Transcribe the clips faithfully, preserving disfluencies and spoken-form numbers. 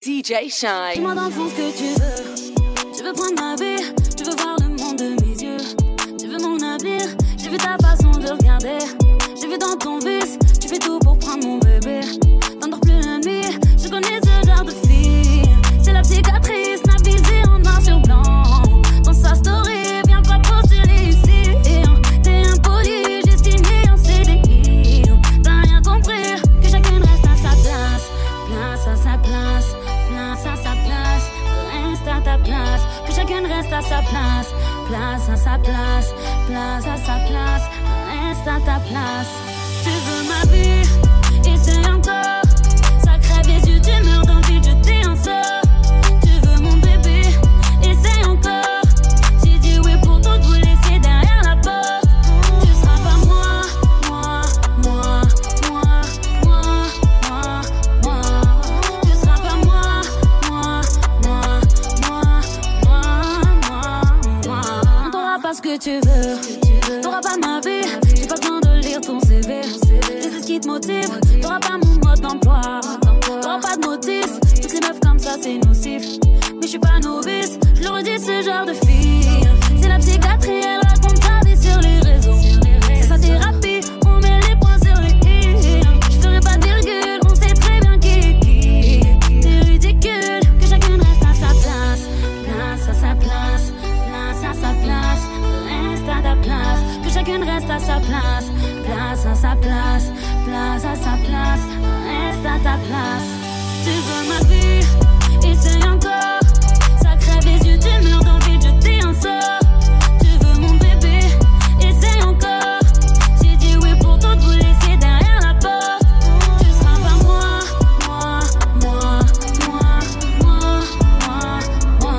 D J Shine. Dis-moi dans le fond ce que tu veux. Tu veux prendre ma vie, tu veux voir le monde de mes yeux. Tu veux mon avenir, j'ai vu ta façon de regarder. J'ai vu dans ton vice, tu fais tout pour prendre mon bébé. T'endors plus la nuit, je connais ce genre de fille. C'est la cicatrice, navisée en noir sur blanc. Dans sa story, viens pas postuler ici. T'es impoli, j'ai signé en C D I. T'as rien compris, que chacun reste à sa place. Place à sa place. Place à sa place, reste à ta place. Que chacun reste à sa place. Place à sa place, place à sa place, reste à ta place. Tu veux ma vie, essaye encore. Ça crève les yeux, tu meurs dans le vide, je t'ai un sort. Tu veux mon bébé, essaye encore. J'ai dit oui pour tout vous laisser derrière la porte. Tu seras pas moi, moi, moi, moi, moi, moi, moi. Tu seras pas moi, moi, moi, moi, moi, moi, moi. On t'aura pas ce que tu veux, t'auras pas ma vie. J'ai pas besoin de lire ton C V. C'est ce qui te motive, t'auras pas mon mode d'emploi. T'auras pas de notice, toutes les meufs comme ça c'est nocif. Mais je suis pas novice, je le redis ce genre de fille. C'est la psychiatrie, elle raconte sa vie sur les réseaux. C'est sa thérapie, on met les points sur les i. Je ferai pas de virgule, on sait très bien qui est qui. C'est ridicule, que chacun reste à sa place. Place à sa place, place à sa place, reste à ta place. Que chacun reste à sa place. Place à sa place, place à sa place, reste à ta place. Tu veux ma vie, essaye encore. Ça crève les yeux, tu meurs dans le vide, je t'ai un sort. Tu veux mon bébé, essaye encore. J'ai dit oui pour tout vous laisser derrière la porte. Tu seras pas moi, moi, moi, moi, moi, moi, moi.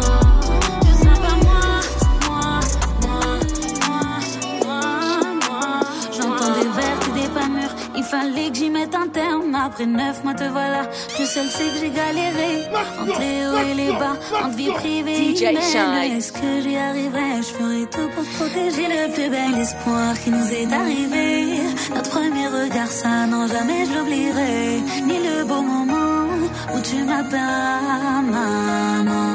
Tu seras pas moi, moi, moi, moi, moi, moi. J'entends des vertes et des pas mûrs. Il fallait que j'y mette un terme. Après neuf mois te voilà. Je seul sais que j'ai galéré entre les hauts et les bas, entre vie privée et humaine. Est-ce que j'y arriverai? Je ferai tout pour te protéger. Le plus bel espoir qui nous est arrivé. Notre premier regard, ça non jamais je l'oublierai. Ni le beau moment où tu m'appelles maman.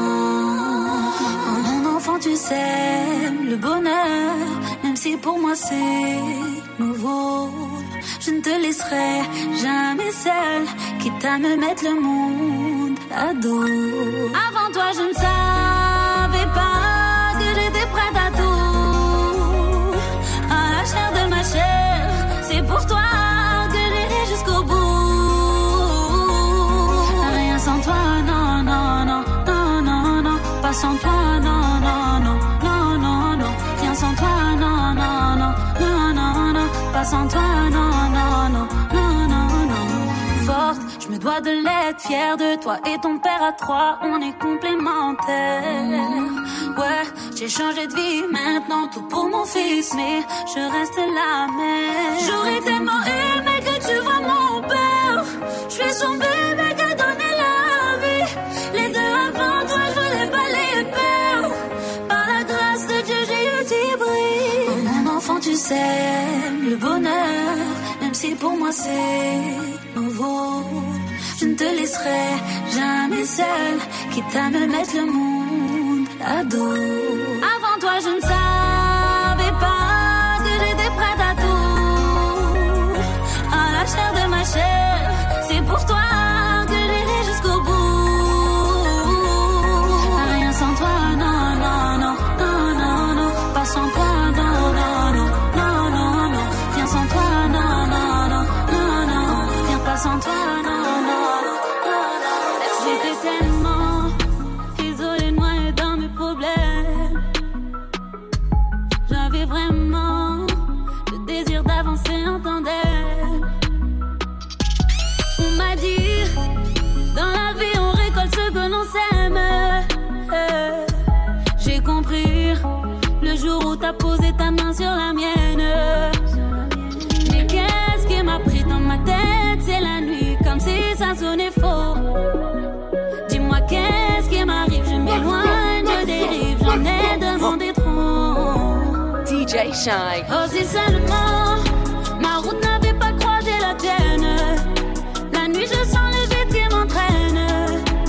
Oh mon enfant, tu sais le bonheur, même si pour moi c'est nouveau. Je ne te laisserai jamais seule, quitte à me mettre le monde à dos. Avant toi, je ne savais pas que j'étais prête à tout. À la chair de ma chair, c'est pour toi que j'irai jusqu'au bout. Rien sans toi, non, non, non, non, non, non. Pas sans toi, non, non, non, non, non, non. Rien sans toi, non, non, non, non, non, non. Pas sans toi, non. Je me dois de l'être, fière de toi et ton père à trois, on est complémentaires. Ouais, j'ai changé de vie, maintenant tout pour mon fils, mais je reste la mère. J'aurais tellement aimé que tu vois mon père. Je suis son bébé qui a donné la vie. Les deux avant toi, je voulais pas les perdre. Par la grâce de Dieu, j'ai eu du bruit. Oh mon enfant, tu sais, le bonheur, même si pour moi c'est nouveau. Je ne te laisserai jamais seule, quitte à me mettre le monde à dos. Avant toi, je ne savais pas que j'étais prête à tout. À la chair de ma chair, c'est pour toi que j'irai jusqu'au bout. Rien sans toi, non, non, non, non, non, non. Pas sans toi, non, non, non, non, non, non. Rien sans toi, non, non, non, non, non. Rien pas sans toi, non. Vraiment le désir d'avancer en tandem. On m'a dit, dans la vie on récolte ce que l'on sème. euh, J'ai compris le jour où t'as posé ta main sur la mienne. Mais qu'est-ce qui m'a pris dans ma tête? C'est la nuit, comme si ça sonnait faux. Dis-moi qu'est-ce qui m'arrive? Je m'éloigne, je dérive, j'en ai demandé trop. D J Shine. Oh si seulement ma route n'avait pas croisé la tienne. La nuit je sens le vide qui m'entraîne.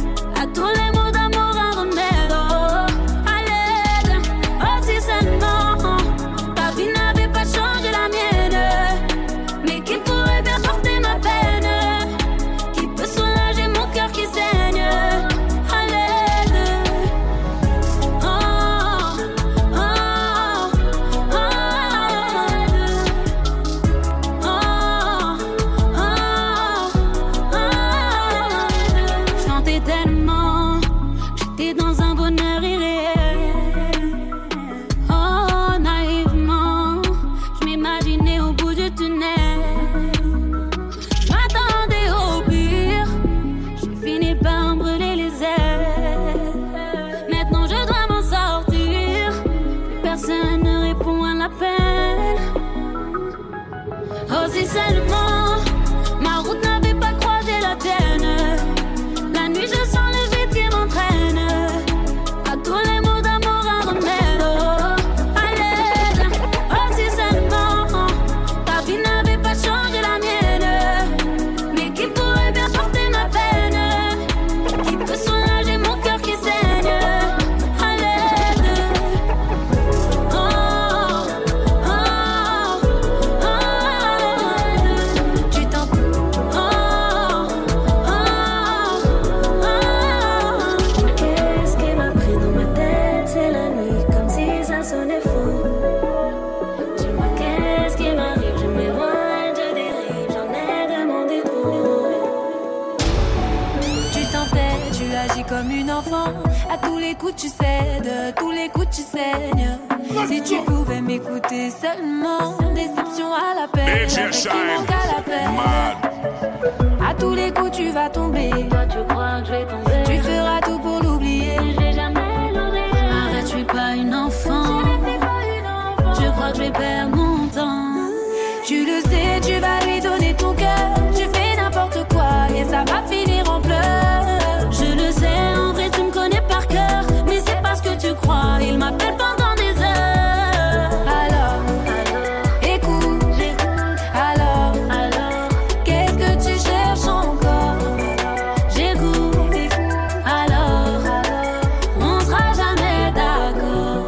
agis comme une enfant. À tous les coups tu cèdes, tous les coups tu saignes. Si tu pouvais m'écouter seulement, déception à la peine, avec qui manque à la peine. À tous les coups tu vas tomber. Toi tu crois que je vais tomber. Tu feras tout pour l'oublier. Je vais jamais l'oublier. Arrête, je suis pas une enfant. Tu crois que je vais perdre mon temps. Tu le sais, tu vas lui donner ton cœur. Tu fais n'importe quoi et ça va finir en pleurs. Je le sais, en vrai tu me connais par cœur. Mais c'est parce que tu crois, il m'appelle pendant des heures. Alors, alors, écoute, j'écoute. Alors, alors, qu'est-ce que tu cherches encore? J'écoute, alors, alors, on sera jamais d'accord.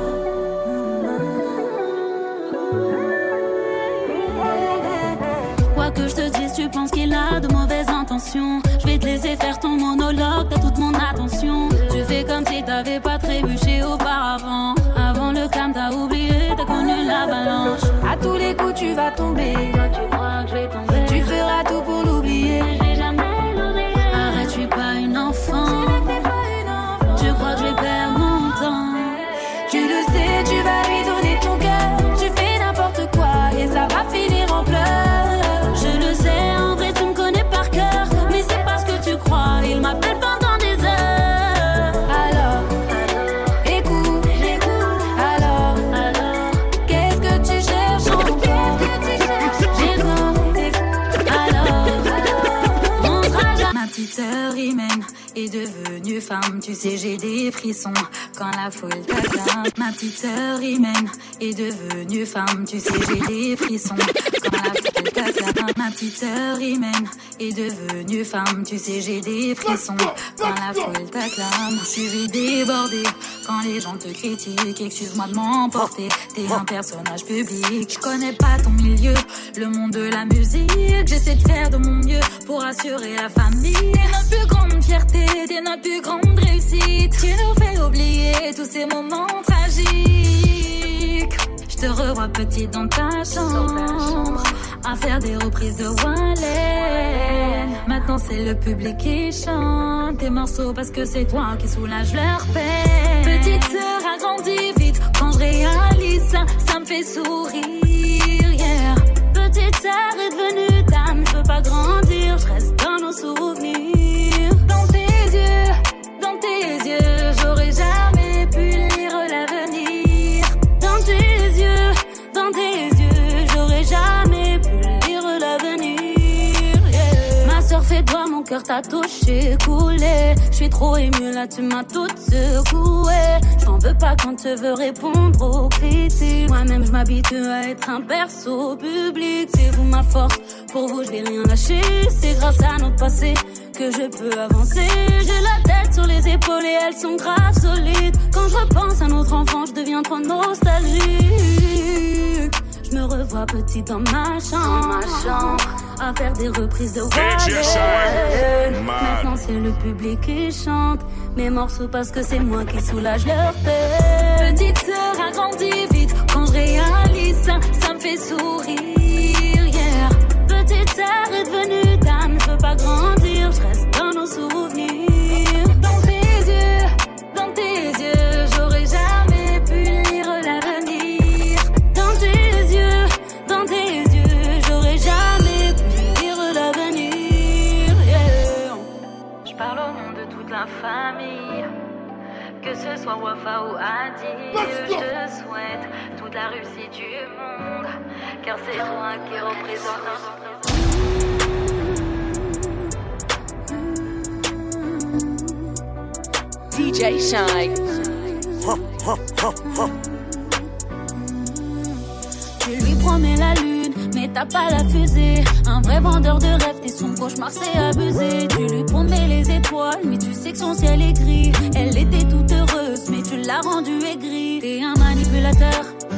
Quoi que je te dise, tu penses qu'il a de mauvaises intentions. Je vais te laisser faire ton monologue, t'as toute mon attention. Tu fais comme si t'avais pas trébuché auparavant. Avant le calme, t'as oublié, t'as connu l'avalanche. À tous les coups, tu vas tomber. Toi tu crois que je vais tomber. Tu feras tout pour l'oublier. Je vais jamais l'oublier. Arrête, je suis pas une enfant. Tu crois que je vais perdre mon temps. Tu le sais, tu vas lui donner ton cœur. Tu fais n'importe quoi et ça va finir en pleurs. Je le sais, en vrai tu me connais par cœur. Mais c'est parce que tu crois, il m'appelle pendant des heures. Alors, alors, écoute, j'écoute. Alors, alors, qu'est-ce que tu cherches encore? J'écoute. Alors, alors, on sera jamais. Ma petite sœur Imen est devenue femme. Tu sais, j'ai des frissons quand la foule t'acclame. Ma petite sœur Imen est devenue femme. Tu sais, j'ai des frissons quand la foule t'acclame. Ma petite sœur Imen est devenue femme. Tu sais, j'ai des frissons quand la foule t'acclame. Je suis débordée quand les gens te critiquent. Excuse-moi de m'emporter, t'es un personnage public. Je connais pas ton milieu, le monde de la musique. J'essaie de faire de mon mieux pour assurer la famille. T'es notre plus grande fierté, t'es notre plus grande réussite. Tu nous fais oublier tous ces moments tragiques. Je te revois petite dans ta chambre, à faire des reprises de Wallen. Maintenant c'est le public qui chante tes morceaux parce que c'est toi qui soulage leur peine. Petite sœur a grandi vite, quand je réalise ça, ça me fait sourire, yeah. Petite sœur est devenue dame, je veux pas grandir, je reste dans nos souvenirs. Dans tes yeux, dans tes yeux, j'aurais jamais pu lire l'avenir. Dans tes yeux, dans tes yeux, j'aurais jamais pu lire l'avenir, yeah. Ma sœur fait toi, mon cœur t'a touché, coulé. Je suis trop émue là, tu m'as toute secouée. J'en veux pas quand tu veux répondre aux critiques. Moi-même je m'habitue à être un perso public. C'est vous ma force, pour vous je vais rien lâcher. C'est grâce à notre passé que je peux avancer. J'ai la tête sur les épaules et elles sont grave solides. Quand je repense à notre enfant, je deviens trop nostalgique. Je me revois petite dans ma chambre, ma chambre, à faire des reprises de Wallen. Maintenant c'est le public qui chante mes morceaux parce que c'est moi qui soulage leur peine. Petite sœur a grandi vite, quand je réalise ça, ça me fait sourire, yeah. Petite sœur est devenue dame, je veux pas grandir, je reste dans nos souvenirs. Dans tes yeux, dans tes yeux, j'aurais jamais pu lire l'avenir. Dans tes yeux, dans tes yeux, j'aurais jamais pu lire l'avenir, yeah. Je parle au nom de toute la famille, que ce soit Wafa ou Adi. Je te souhaite toute la réussite du monde, car c'est toi qui représente. D J Shine. Tu lui promets la lune, mais t'as pas la fusée. Un vrai vendeur de rêves, t'es son cauchemar, c'est abusé. Tu lui promets les étoiles, mais tu sais que son ciel est gris. Elle était toute heureuse, mais tu l'as rendue aigrie. T'es un manipulateur, tu joues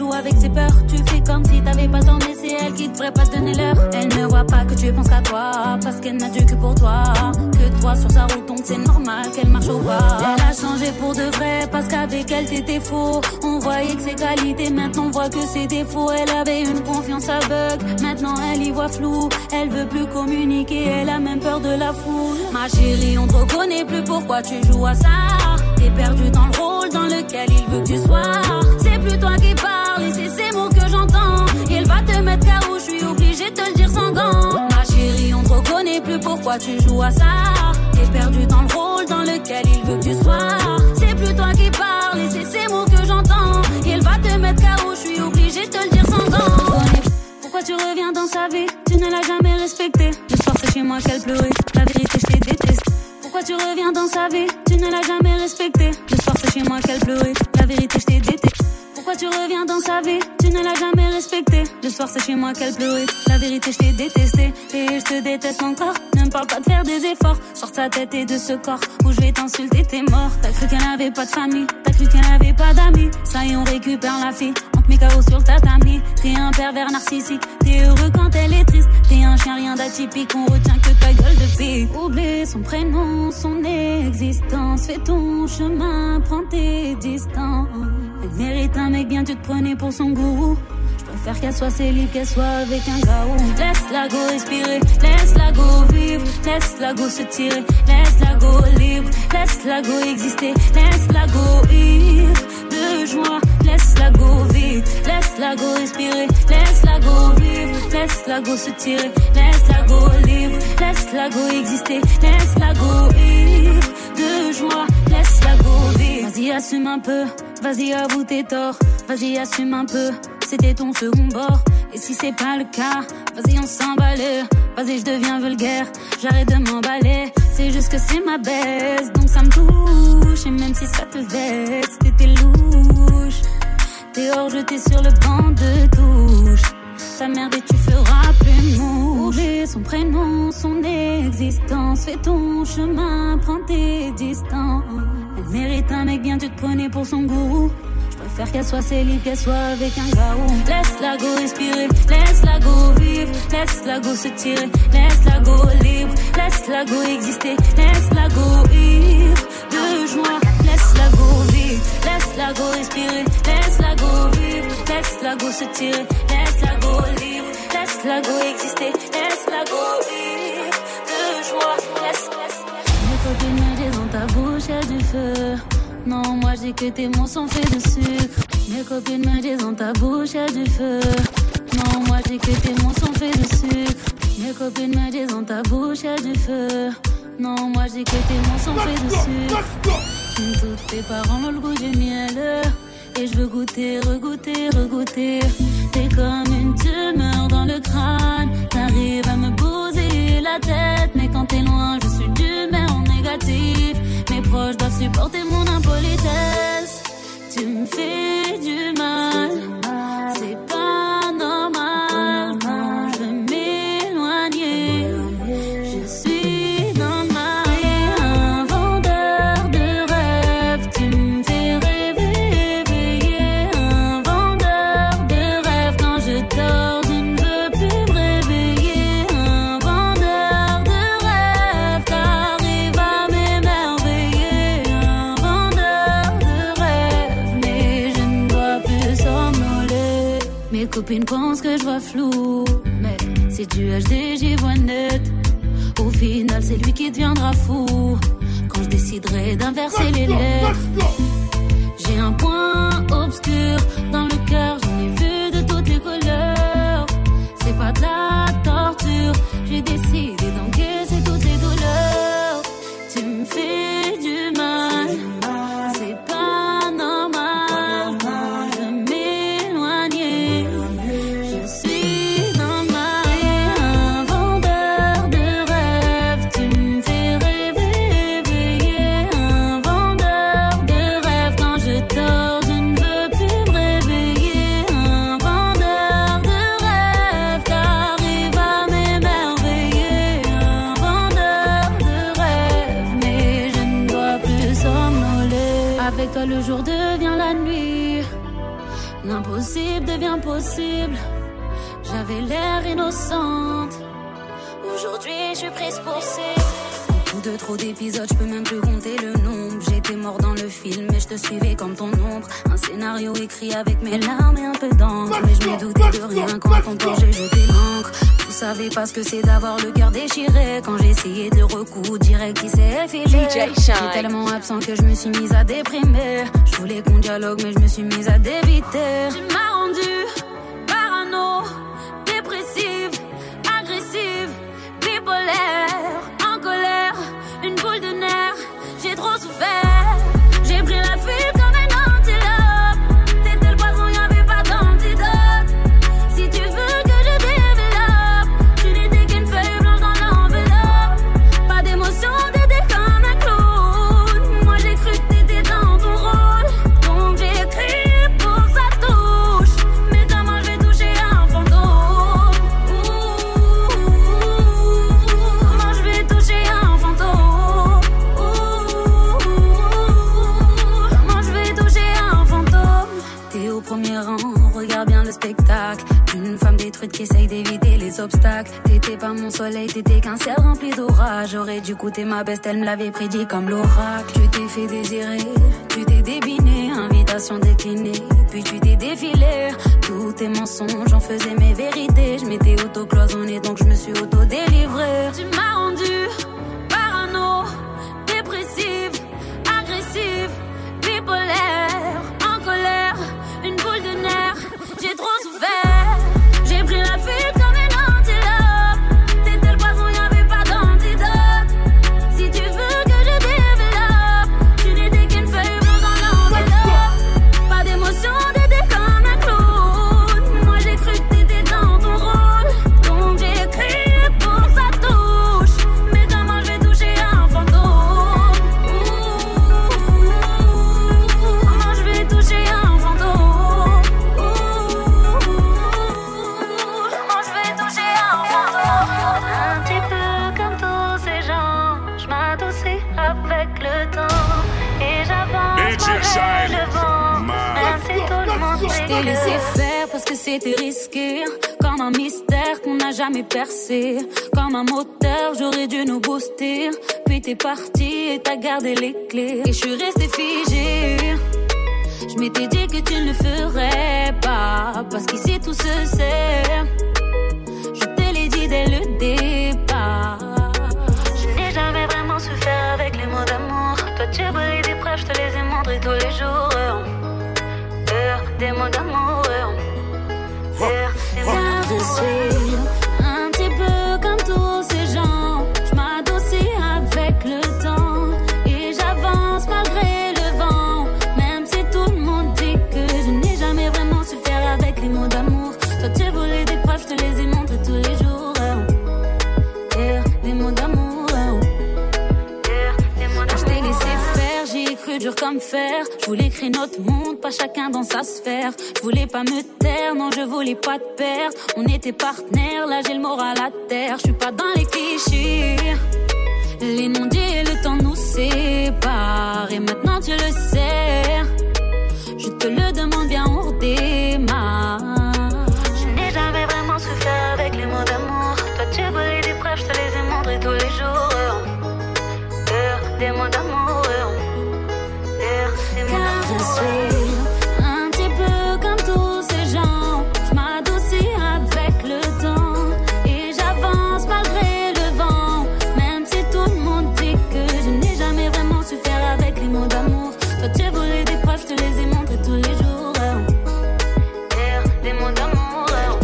joue avec ses peurs. Tu fais comme si t'avais pas le temps, mais c'est elle qui devrait pas te donner l'heure. Elle ne voit pas que tu penses qu'à toi, parce qu'elle n'a Dieu que pour toi. Que toi sur sa route, donc c'est normal qu'elle marche au pas. Elle a changé pour de vrai, parce qu'avec elle t'étais faux. On voyait que ses qualités, maintenant on voit que ses défauts. Elle avait une confiance aveugle, maintenant elle y voit flou. Elle veut plus communiquer, elle a même peur de la foule. Ma chérie, on te reconnaît plus, pourquoi tu joues à ça? T'es perdu dans le rôle dans lequel il veut que tu sois. C'est plus toi qui parles et c'est ces mots que j'entends. Il va te mettre K O, je suis obligée de te le dire sans gants. Ma chérie, on te reconnaît plus, pourquoi tu joues à ça? T'es perdu dans le rôle dans lequel il veut que tu sois. C'est plus toi qui parles et c'est ces mots que j'entends. Il va te mettre K O, je suis obligée de te le dire sans gants. Pourquoi tu reviens dans sa vie? Tu ne l'as jamais respecté. Le soir c'est chez moi qu'elle pleurait. La vérité je t'ai détesté. Pourquoi tu reviens dans sa vie? Tu ne l'as jamais respecté. Le soir c'est chez moi qu'elle pleurait. La vérité je t'ai détesté. Pourquoi tu reviens dans sa vie? Tu ne l'as jamais respecté. Le soir c'est chez moi qu'elle pleurait. La vérité je t'ai détesté. Et je te déteste encore. Ne me parle pas de faire des efforts. Sors ta tête et de ce corps où je vais t'insulter, t'es mort. T'as cru qu'elle n'avait pas de famille. T'as cru qu'elle n'avait pas d'amis. Ça y est on récupère la fille. On te met K O sur le tatami. T'es un pervers narcissique. T'es heureux quand elle est triste. T'es un chien rien d'atypique. On retient que ta gueule de pique. Oublie son prénom, son existence. Fais ton chemin, prends tes distances. Elle mérite un mec bien, tu te prenais pour son gourou. Je préfère qu'elle soit célib, qu'elle soit avec un gaou. Laisse-la go respirer, laisse-la go vivre. Laisse-la go se tirer, laisse-la go libre. Laisse-la go exister, laisse-la go ivre de joie. Laisse-la go vivre, laisse-la go respirer, laisse-la go vivre. Laisse-la go se tirer, laisse-la go libre. Laisse-la go exister, laisse-la go ivre de joie. Laisse-la go vivre. Vas-y assume un peu, vas-y avoue tes torts. Vas-y assume un peu, c'était ton second bord. Et si c'est pas le cas, vas-y on s'emballe. Vas-y je deviens vulgaire, j'arrête de m'emballer. C'est juste que c'est ma baisse, donc ça me touche. Et même si ça te vexe, t'étais louche. T'es hors jeté sur le banc de touche. Ta merde et tu feras plus mouche. Oublie son prénom, son existence. Fais ton chemin, prends tes distances. Elle mérite un mec bien, tu te prenais pour son gourou. Je préfère qu'elle soit célib, qu'elle soit avec un gaou. Laisse-la go respirer, laisse-la go vivre. Laisse-la go se tirer, laisse-la go libre. Laisse-la go exister, laisse-la go ivre de joie. Laisse-la go vivre, laisse-la go respirer. Laisse-la go vivre, laisse-la go se tirer. Laisse-la go libre, laisse-la go exister. Laisse-la go vivre de joie. Laisse, laisse, laisse. Mes copines me disent dans ta bouche y'a du feu. Non, moi je dis que tes mots sont faits de sucre. Mes copines me disent dans ta bouche y'a du feu. Non, moi je dis que tes mots sont faits de sucre. Mes copines me disent dans ta bouche y'a du feu. Non, moi je dis que tes mots sont faits de sucre. Tous tes parents ont le goût du miel. Et je veux goûter, regoûter, regoûter. T'es comme une tumeur dans le crâne. T'arrives à me poser la tête. Mais quand t'es loin, je suis d'humeur négative. Mes proches doivent supporter mon impolitesse. Tu me fais du mal. C'est pas normal. Je veux m'éloigner. Je suis dans le mal. Un vendeur de rêves. Tu me fais rêver, éveiller. Un vendeur de rêves. Quand je dors, je ne veux plus me réveiller. Un vendeur de rêves. T'arrives à m'émerveiller. Un vendeur de rêves. Mais je ne dois plus somnoler. Mes copines pensent que je vois flou. Mais si tu H D, j'y vois net. Au final, c'est lui qui deviendra fou. Quand je déciderai d'inverser les lettres. J'ai un point obscur dans le cœur. J'en ai vu de toutes les couleurs. C'est pas de la torture. J'ai décidé d'encaisser toutes les douleurs. Tu me fais du mal. C'est pas normal. Je veux m'éloigner. Je suis dans le mal. Un vendeur de rêves. Tu me fais rêver, éveiller. Un vendeur de rêves. Quand je dors, je ne veux plus me réveiller. Un vendeur de rêves. T'arrives à m'émerveiller. Un vendeur de rêves. Mais je ne dois plus somnoler. Avec toi, le jour devient la nuit. L'impossible devient possible. J'avais l'air innocente. Aujourd'hui, je suis prise pour cible. Beaucoup de trop d'épisodes, je peux même plus compter le nombre. J'étais mort dans le film, mais je te suivais comme ton ombre. Un scénario écrit avec mes larmes et un peu d'encre. Mais je me doutais de rien quand à ton tour j'ai jeté l'encre. Vous savez pas ce que c'est d'avoir le cœur déchiré. Quand j'ai essayé de le recoudre, direct il s'est effilé. J'étais tellement absent que je me suis mise à déprimer. Je voulais qu'on dialogue, mais je me suis mise à débiter. Tu m'as rendu parano, dépressive, agressive, bipolaire, en colère, une boule de nerfs. J'ai trop souffert. J'ai pris la fuite comme un antilope. T'étais le poison, y'avait pas d'antidote. Si tu veux que je développe, tu n'étais qu'une feuille blanche dans l'enveloppe. Pas d'émotion, t'étais comme un clown. Moi j'ai cru que t'étais dans ton rôle. Donc j'ai écrit pour que ça touche. Mais comment je vais toucher un fantôme? Comment je vais toucher un fantôme? Comment je vais toucher un fantôme? T'es au premier rang, regarde bien le spectacle. Une femme détruite qui essaye d'éviter les obstacles. T'étais pas mon soleil, t'étais qu'un ciel rempli d'orage. J'aurais dû coûter ma beste, elle me l'avait prédit comme l'oracle. Tu t'es fait désirer, tu t'es débiné, invitation déclinée, puis tu t'es défilé. Tous tes mensonges, j'en faisais mes vérités. Je m'étais auto-cloisonnée, donc je me suis auto-délivrée. Tu m'as rendu parano, dépressive, agressive, bipolaire, en colère, une boule de nerfs. J'ai trop souffert. J'ai pris la fuite comme un antilope. T'étais le poison, y'avait pas d'antidote. Si tu veux que je développe, tu n'étais qu'une feuille blanche dans l'enveloppe. Pas d'émotion, t'étais comme un clown. Moi j'ai cru que t'étais dans ton rôle. Donc j'ai écrit pour que ça touche. Mais comment je vais toucher un fantôme? Comment je vais toucher un fantôme? Comment je vais toucher un fantôme? Un petit peu comme tous ces gens, je m'adoucis avec le temps et j'avance malgré le vent, même si tout le monde sait que... Je t'ai laissé faire parce que c'était risqué, comme un mystère qu'on n'a jamais percé, comme un moteur j'aurais dû nous booster. Puis t'es parti et t'as gardé les clés et je suis restée figée. Je m'étais dit que tu ne le ferais pas, parce qu'ici tout se sait. Je te l'ai dit dès le départ. Je n'ai jamais vraiment su faire avec les mots d'amour. Toi tu brûles des preuves, je te les ai montrés tous les jours. Euh, des mots d'amour. Euh, des mots d'amour. Je suis un petit peu comme tous ces gens. Je m'adoucis avec le temps et j'avance malgré le vent. Même si tout le monde dit que je n'ai jamais vraiment su faire avec les mots d'amour. Toi tu voulais des preuves, je te les ai montrés tous les jours. Yeah, des mots d'amour. Yeah, des mots d'amour. Je t'ai laissé faire, j'y ai cru dur comme fer. Je voulais créer notre monde, pas chacun dans sa sphère. Je voulais pas me taire, non je voulais pas te perdre. On était partenaires, là j'ai le moral à terre. Je suis pas dans les clichés. Les non-dits et le temps nous séparent. Et maintenant tu le sais. Je te le demande bien, on redémarre. Je n'ai jamais vraiment su faire avec les mots d'amour. Toi tu brûles des preuves, je te les ai montrés tous les jours. Euh, des mots d'amour. Euh, des mots d'amour. Car je suis un petit peu comme tous ces gens. Je m'adoucis avec le temps et j'avance malgré le vent. Même si tout le monde dit que je n'ai jamais vraiment su faire avec les mots d'amour. Toi tu voulais des preuves, je te les ai montrés tous les jours. Yeah, des mots d'amour.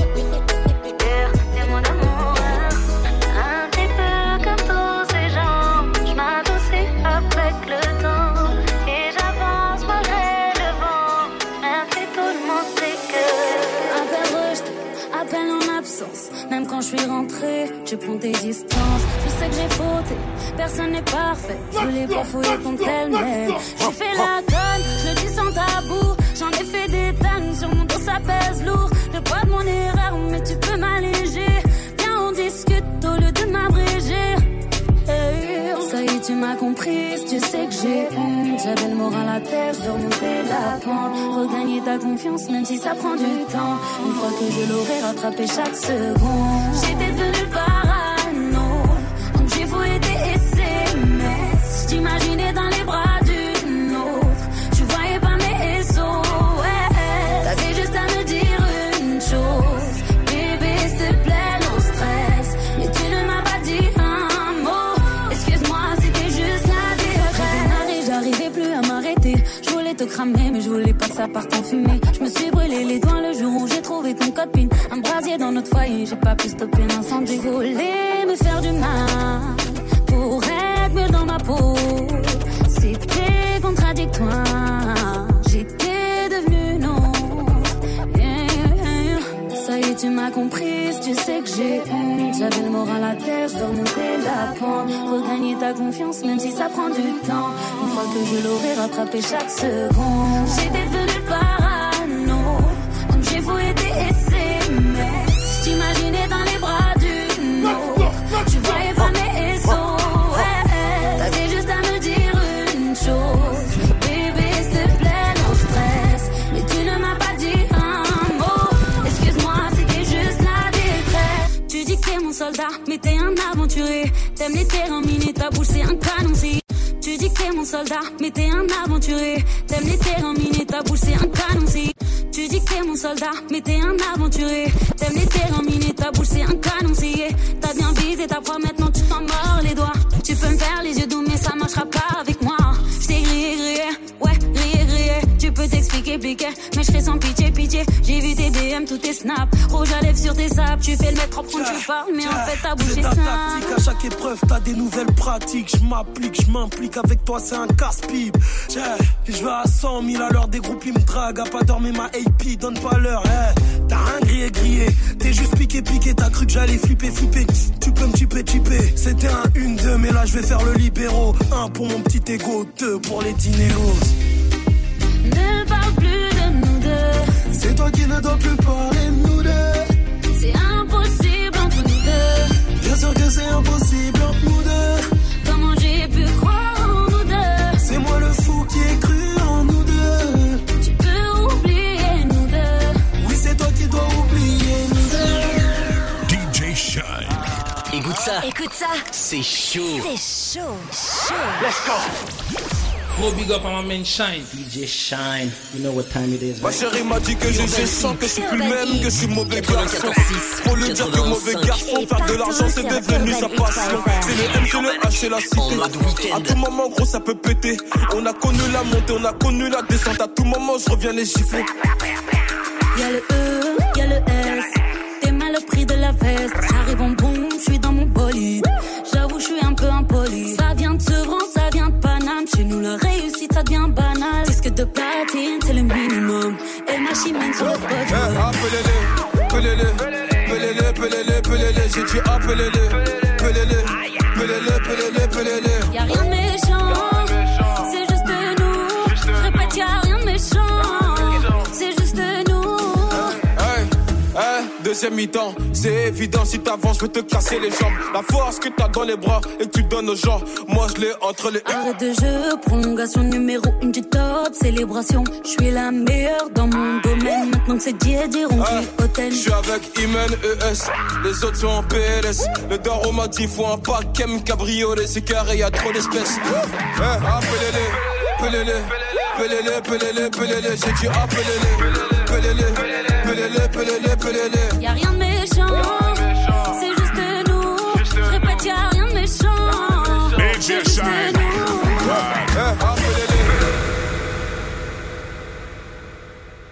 Yeah, des mots d'amour. Un petit peu comme tous ces gens. Je m'adoucis avec le temps et j'avance malgré le vent. Même si tout le monde sait que... Appel rejeté, appel en absence. Même quand je suis rentrée, je prends tes distances. Je sais que j'ai fauté, personne n'est parfait. Je voulais pas fouiller ton tel, mais j'ai fait la conne, je le dis sans tabou. J'en ai fait des tonnes, sur mon dos ça pèse lourd. Le poids de mon erreur, mais tu peux m'alléger. Viens on discute au lieu de m'abréger. Hey, ça y est tu m'as comprise, tu sais que j'ai honte. J'avais le moral à terre, je dois remonter la pente. Regagner ta confiance, même si ça prend du temps. Une fois que je l'aurai rattrapé chaque seconde. J'étais devenue parano, donc j'ai fouillé tes S M S. J'imaginais dans les bras d'une autre. Tu voyais pas mes S O S. T'avais juste à me dire une chose. Bébé, s'il te plaît, no stress. Mais tu ne m'as pas dit un mot. Excuse-moi, c'était juste la détresse. J'arrivais plus à m'arrêter. Je voulais te cramer, mais je voulais pas que ça parte en fumée. Je me suis brûlé les doigts le jour où j'ai trouvé ton code PIN. Un brasier dans notre foyer, j'ai pas pu stopper l'incendie. Je voulais me faire du mal pour être mieux dans ma peau. C'était contradictoire. J'étais devenue non. Yeah. Ça y est, tu m'as comprise, tu sais que j'ai honte. J'avais le moral à terre, je dois remonter la pente. Regagner ta confiance, même si ça prend du temps. Une fois que je l'aurai rattrapé chaque seconde. J'étais devenue parano, donc j'ai fouillé tes S M S. J'imaginais dans les bras d'une autre. Tu voyais pas mes S O S. T'avais juste à me dire une chose. Bébé, s'il te plaît, no stress. Mais tu ne m'as pas dit un mot. Excuse-moi, c'était juste la détresse. Tu dis que t'es mon soldat, mais t'es un aventurier. T'aimes les terrains minés, ta bouche c'est un canon. Tu dis que t'es mon soldat, mais t'es un aventurier. T'aimes les terrains minés, ta bouche c'est un canon. Tu dis que t'es mon soldat, mais t'es un aventurier. T'aimes les terrains minés, ta bouche c'est un canon. T'as bien visé ta proie, maintenant tu t'en mords les doigts. Tu peux me faire les yeux doux, mais ça marchera pas avec moi. J't'ai grillé, grillé, ouais, grillé, grillé. Tu peux t'expliquer, piquer, mais j'serai sans pitié, pitié. J'ai vu tes D M, tous tes snaps. Rouge à lèvres sur tes sables. Tu fais le mec propre quand tu parles, mais en fait ta bouche est simple. C'est ta tactique, à chaque épreuve t'as des nouvelles pratiques. Je m'applique, je m'implique, avec toi c'est un casse-pipe. Je vais à cent mille à l'heure, des groupes ils me draguent. À pas dormir ma A P, donne pas l'heure. Hey, t'as rien grillé, grillé. T'es juste piqué, piqué. T'as cru que j'allais flipper, flipper. Tu peux me chipper, chipper. C'était un une, deux, mais là je vais faire le libéraux. Un pour mon petit ego, deux pour les dineros. Ne parle plus de nous deux. C'est toi qui ne dois plus parler de nous deux. C'est impossible entre nous deux. Bien sûr que c'est impossible entre nous deux. Comment j'ai pu croire en nous deux? C'est moi le fou qui ai cru en nous deux. Tu peux oublier nous deux. Oui, c'est toi qui dois oublier nous deux. D J Shine. Écoute ça. Écoute ça. C'est chaud. C'est chaud. Chaud. Let's go. Gros big up à ma main Shine, D J Shine. You know what time it is. Ma chérie m'a dit que j'ai sens que je suis plus le même, que je suis mauvais garçon. Faut lui dire que mauvais garçon, faire de l'argent c'est devenu sa passion. C'est le M, c'est le H, c'est la cité. À tout moment gros ça peut péter. On a connu la montée, on a connu la descente. À tout moment je reviens les gifler. Y'a le E, y'a le S. T'es mal au prix de la veste. J'arrive en boom, j'suis dans mon bolide. J'avoue j'suis un peu impoli. Ça vient de Sevran, ça vient de Paname. Chez nous la réussite ça devient banal. Disque de platine c'est le minimum. Et ma chimène sur le podium. Hey, appelez-les, appelez-les, appelez-les, appelez-les, appelez-les. J'ai dit appelez-les, appelez-les, appelez-les, appelez-les, appelez-les. Y'a rien de méchant, c'est juste nous. J'répète y'a rien de méchant, c'est juste nous. Hey, hey, deuxième mi-temps, c'est évident. Si t'avances, je vais te casser les jambes. La force que t'as dans les bras et que tu donnes aux gens, moi je l'ai entre les. Arrête de jeu, prolongation numéro une du top, célébration. Je suis la meilleure dans mon domaine. Maintenant que c'est dit, diront hey, hôtel. Je suis avec Imen E S, les autres sont en P L S. Le daron m'a dit faut un paquet cabriolet, c'est carré, y'a trop d'espèces. Hey, appelez-les, appelez-les, appelez-les, appelez-les, appelez-les. J'ai dit appelez-les, appelez-les, appelez-les, appelez-les, appelez-les. Y'a rien de méchant, c'est juste